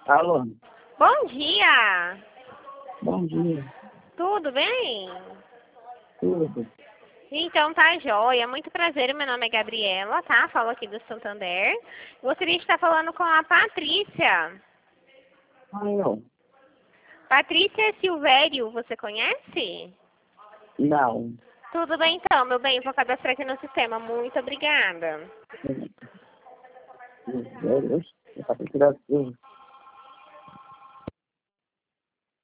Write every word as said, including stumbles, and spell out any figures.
Alô? Bom dia! Bom dia. Tudo bem? Tudo. Então tá joia, muito prazer, meu nome é Gabriela, tá? Falo aqui do Santander. Gostaria de estar falando com a Patrícia. Ah, eu? Patrícia Silvério, você conhece? Não. Tudo bem então, meu bem, vou cadastrar aqui no sistema, muito obrigada. Eu, eu, eu, eu, eu, eu, eu, eu, eu,